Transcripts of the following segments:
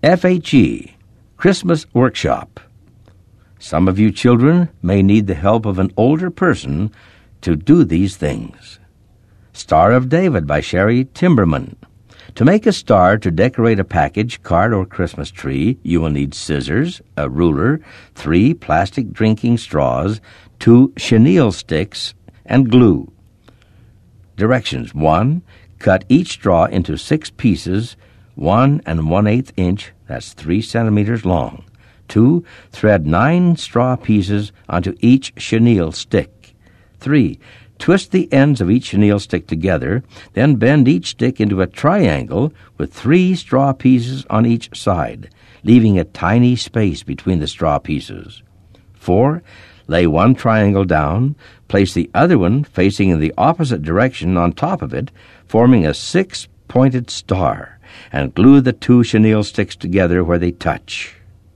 FHE, Christmas Workshop. Some of you children may need the help of an older person to do these things. Star of David by Sherry Timberman. To make a star to decorate a package, card, or Christmas tree, you will need scissors, a ruler, 3 plastic drinking straws, 2 chenille sticks, and glue. Directions: 1. Cut each straw into 6 pieces, 1 1/8 inch, that's 3 centimeters long. 2. Thread 9 straw pieces onto each chenille stick. 3. Twist the ends of each chenille stick together, then bend each stick into a triangle with 3 straw pieces on each side, leaving a tiny space between the straw pieces. 4. Lay one triangle down, place the other one facing in the opposite direction on top of it, forming a 6-pointed star, and glue the 2 chenille sticks together where they touch.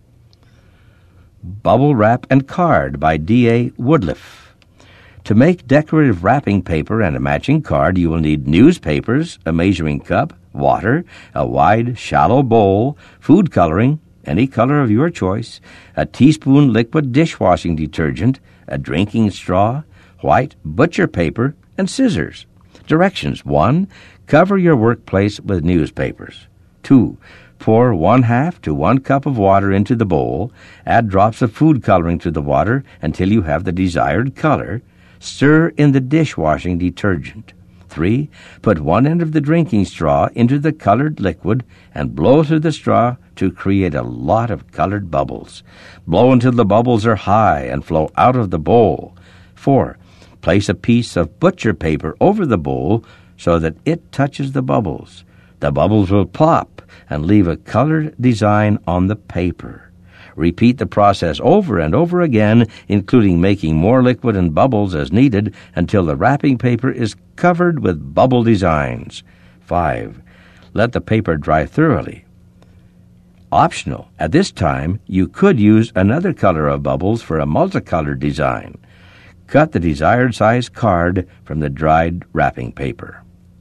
Bubble Wrap and Card by D.A. Woodliff. To make decorative wrapping paper and a matching card, you will need newspapers, a measuring cup, water, a wide, shallow bowl, food coloring, any color of your choice, a teaspoon liquid dishwashing detergent, a drinking straw, white butcher paper, and scissors. Directions: 1. Cover your workplace with newspapers. 2. Pour 1/2 to 1 cup of water into the bowl. Add drops of food coloring to the water until you have the desired color. Stir in the dishwashing detergent. 3. Put one end of the drinking straw into the colored liquid and blow through the straw to create a lot of colored bubbles. Blow until the bubbles are high and flow out of the bowl. 4. Place a piece of butcher paper over the bowl so that it touches the bubbles. The bubbles will pop and leave a colored design on the paper. Repeat the process over and over again, including making more liquid and bubbles as needed until the wrapping paper is covered with bubble designs. 5. Let the paper dry thoroughly. Optional, at this time, you could use another color of bubbles for a multicolored design. Cut the desired size card from the dried wrapping paper.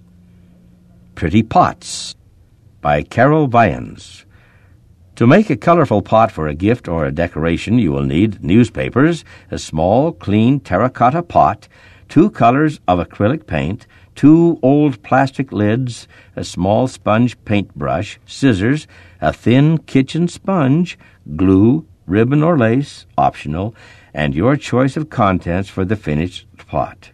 Pretty Pots by Carol Vyans. To make a colorful pot for a gift or a decoration, you will need newspapers, a small, clean terracotta pot, 2 colors of acrylic paint, 2 old plastic lids, a small sponge paintbrush, scissors, a thin kitchen sponge, glue, ribbon or lace, optional, and your choice of contents for the finished pot.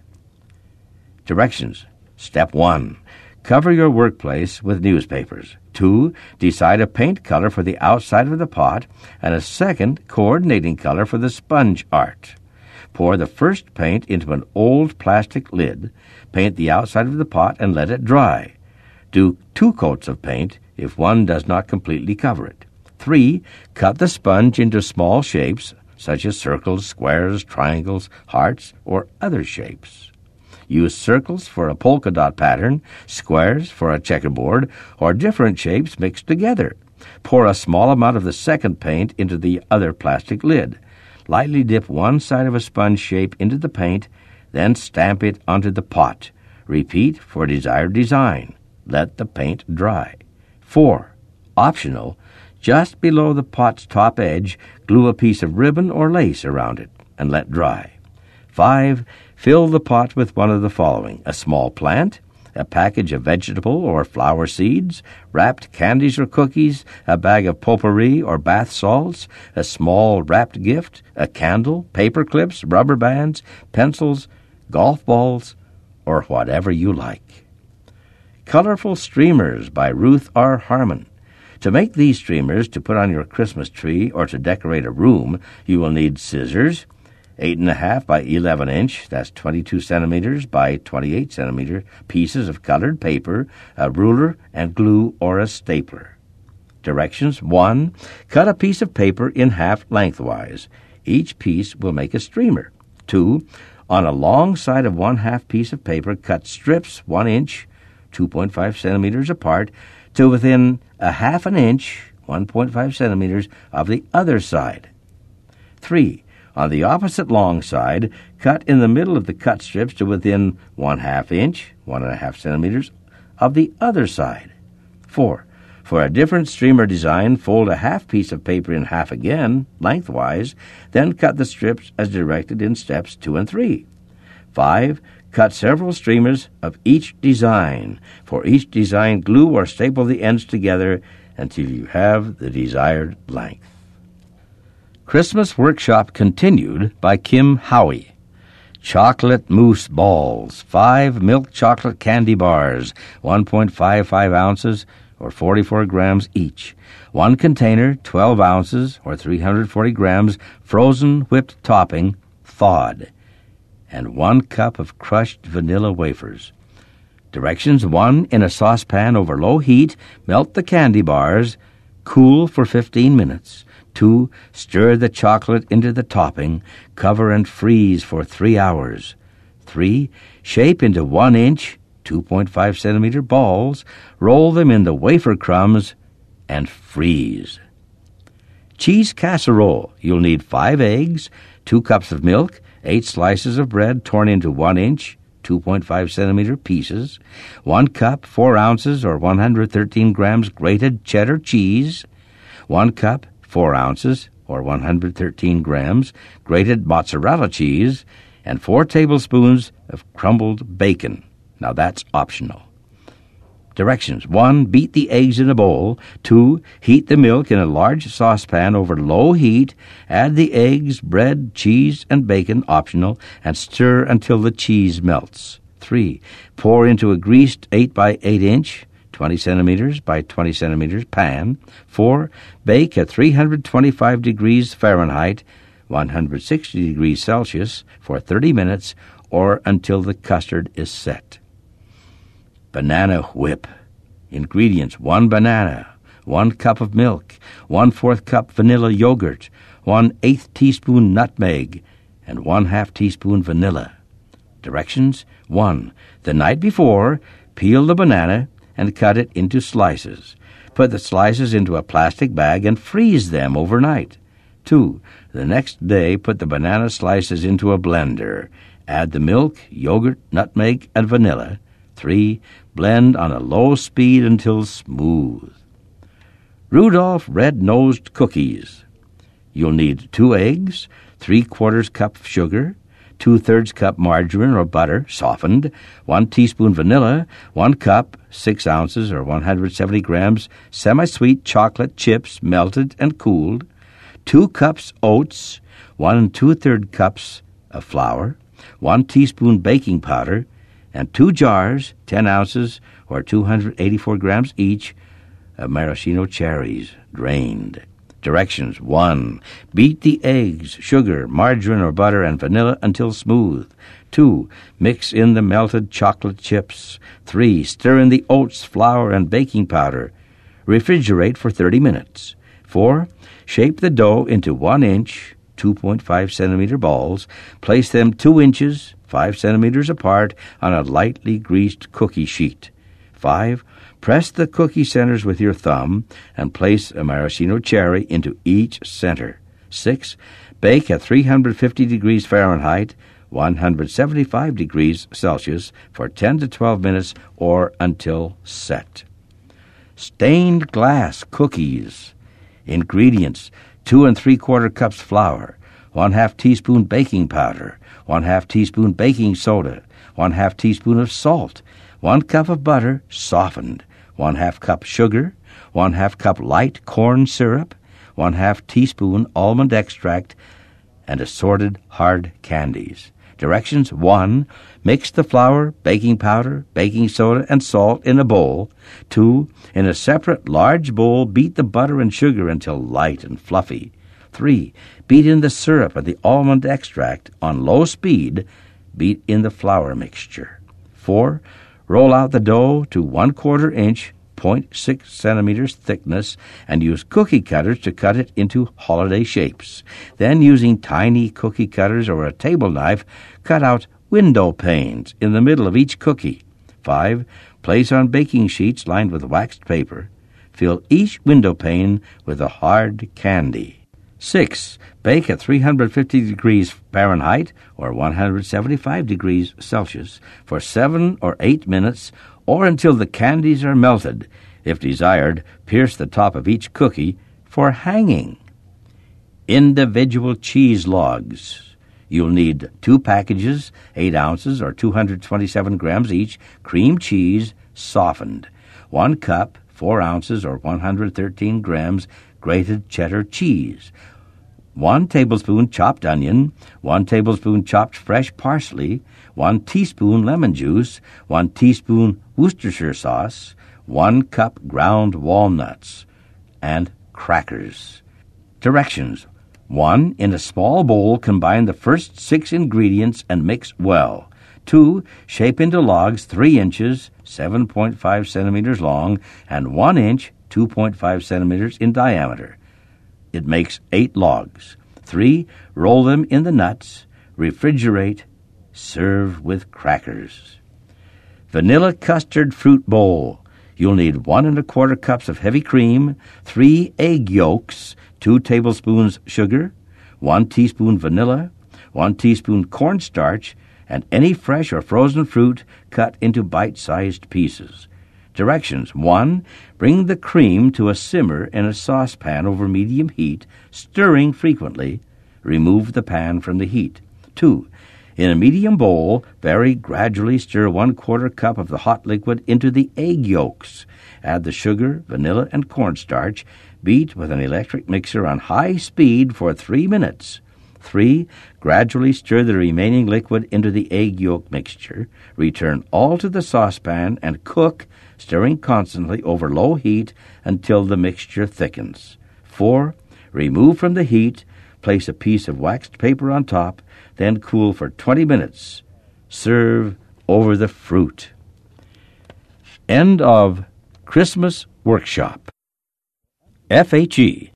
Directions: Step 1. Cover your workplace with newspapers. 2. Decide a paint color for the outside of the pot and a second coordinating color for the sponge art. Pour the first paint into an old plastic lid. Paint the outside of the pot and let it dry. Do 2 coats of paint if one does not completely cover it. 3. Cut the sponge into small shapes, such as circles, squares, triangles, hearts, or other shapes. Use circles for a polka dot pattern, squares for a checkerboard, or different shapes mixed together. Pour a small amount of the second paint into the other plastic lid. Lightly dip one side of a sponge shape into the paint, then stamp it onto the pot. Repeat for desired design. Let the paint dry. 4. Optional, just below the pot's top edge, glue a piece of ribbon or lace around it and let dry. 5. Fill the pot with one of the following: a small plant, a package of vegetable or flower seeds, wrapped candies or cookies, a bag of potpourri or bath salts, a small wrapped gift, a candle, paper clips, rubber bands, pencils, golf balls, or whatever you like. Colorful Streamers by Ruth R. Harmon. To make these streamers to put on your Christmas tree or to decorate a room, you will need scissors, 8.5 by 11 inch, that's 22 centimeters by 28 centimeter pieces of colored paper, a ruler, and glue or a stapler. Directions: 1. Cut a piece of paper in half lengthwise. Each piece will make a streamer. 2. On a long side of 1/2 piece of paper, cut strips 1 inch, 2.5 centimeters apart, to within 1/2 inch, 1.5 centimeters, of the other side. 3. On the opposite long side, cut in the middle of the cut strips to within 1/2 inch, 1.5 centimeters, of the other side. 4. For a different streamer design, fold a half piece of paper in half again, lengthwise, then cut the strips as directed in steps 2 and 3. 5. Cut several streamers of each design. For each design, glue or staple the ends together until you have the desired length. Christmas Workshop Continued by Kim Howie. Chocolate mousse balls, 5 milk chocolate candy bars, 1.55 ounces or 44 grams each. 1 container, 12 ounces or 340 grams, frozen whipped topping, thawed. And 1 cup of crushed vanilla wafers. Directions: 1. In a saucepan over low heat, melt the candy bars, cool for 15 minutes. 2. Stir the chocolate into the topping, cover and freeze for 3 hours. 3. Shape into 1-inch, 2.5 centimeter balls, roll them in the wafer crumbs, and freeze. Cheese casserole. You'll need 5 eggs, 2 cups of milk, 8 slices of bread torn into 1-inch, 2.5 centimeter pieces, 1 cup, 4 ounces or 113 grams grated cheddar cheese, 1 cup, 4 ounces or 113 grams grated mozzarella cheese, and 4 tablespoons of crumbled bacon. Now that's optional. Directions: 1. Beat the eggs in a bowl. 2. Heat the milk in a large saucepan over low heat. Add the eggs, bread, cheese, and bacon, optional, and stir until the cheese melts. 3. Pour into a greased 8 by 8 inch, 20 centimeters by 20 centimeters pan. 4. Bake at 325 degrees Fahrenheit, 160 degrees Celsius, for 30 minutes or until the custard is set. Banana whip. Ingredients: 1 banana, 1 cup of milk, 1/4 cup vanilla yogurt, 1/8 teaspoon nutmeg, and 1/2 teaspoon vanilla. Directions: 1. The night before, peel the banana and cut it into slices. Put the slices into a plastic bag and freeze them overnight. 2. The next day, put the banana slices into a blender. Add the milk, yogurt, nutmeg, and vanilla. 3. Blend on a low speed until smooth. Rudolph Red-Nosed Cookies. You'll need 2 eggs, 3/4 cup of sugar, 2/3 cup margarine or butter, softened, 1 teaspoon vanilla, 1 cup, 6 ounces or 170 grams, semi-sweet chocolate chips melted and cooled, 2 cups oats, 1 2/3 cups of flour, 1 teaspoon baking powder, and 2 jars, 10 ounces or 284 grams each, of maraschino cherries, drained. Directions: 1. Beat the eggs, sugar, margarine or butter, and vanilla until smooth. 2. Mix in the melted chocolate chips. 3. Stir in the oats, flour, and baking powder. Refrigerate for 30 minutes. 4. Shape the dough into 1-inch, 2.5 centimeter balls. Place them 2 inches, 5 centimeters apart on a lightly greased cookie sheet. 5. Press the cookie centers with your thumb and place a maraschino cherry into each center. 6. Bake at 350 degrees Fahrenheit, 175 degrees Celsius for 10 to 12 minutes or until set. Stained glass cookies. Ingredients: 2 3/4 cups flour, 1/2 teaspoon baking powder, 1/2 teaspoon baking soda, 1/2 teaspoon of salt, 1 cup of butter, softened, 1/2 cup sugar, 1/2 cup light corn syrup, 1/2 teaspoon almond extract, and assorted hard candies. Directions: 1. Mix the flour, baking powder, baking soda, and salt in a bowl. 2. In a separate large bowl, beat the butter and sugar until light and fluffy. 3. Beat in the syrup and the almond extract on low speed. Beat in the flour mixture. 4. Roll out the dough to 1/4 inch, 0.6 centimeters thickness, and use cookie cutters to cut it into holiday shapes. Then, using tiny cookie cutters or a table knife, cut out window panes in the middle of each cookie. 5. Place on baking sheets lined with waxed paper. Fill each window pane with a hard candy. 6. Bake at 350 degrees Fahrenheit or 175 degrees Celsius for 7 or 8 minutes or until the candies are melted. If desired, pierce the top of each cookie for hanging. Individual cheese logs. You'll need 2 packages, 8 ounces or 227 grams each, cream cheese, softened. 1 cup, 4 ounces or 113 grams, grated cheddar cheese. 1 tablespoon chopped onion, 1 tablespoon chopped fresh parsley, 1 teaspoon lemon juice, 1 teaspoon Worcestershire sauce, 1 cup ground walnuts, and crackers. Directions. 1. In a small bowl, combine the first 6 ingredients and mix well. 2. Shape into logs 3 inches, 7.5 centimeters long, and 1 inch, 2.5 centimeters in diameter. It makes 8 logs. 3. Roll them in the nuts. Refrigerate. Serve with crackers. Vanilla custard fruit bowl. You'll need 1 1/4 cups of heavy cream, 3 egg yolks, 2 tablespoons sugar, 1 teaspoon vanilla, 1 teaspoon cornstarch, and any fresh or frozen fruit cut into bite-sized pieces. Directions. 1. Bring the cream to a simmer in a saucepan over medium heat, stirring frequently. Remove the pan from the heat. 2. In a medium bowl, very gradually stir 1/4 cup of the hot liquid into the egg yolks. Add the sugar, vanilla, and cornstarch. Beat with an electric mixer on high speed for 3 minutes. 3. Gradually stir the remaining liquid into the egg yolk mixture. Return all to the saucepan and cook, stirring constantly over low heat until the mixture thickens. 4. Remove from the heat. Place a piece of waxed paper on top, then cool for 20 minutes. Serve over the fruit. End of Christmas Workshop. FHE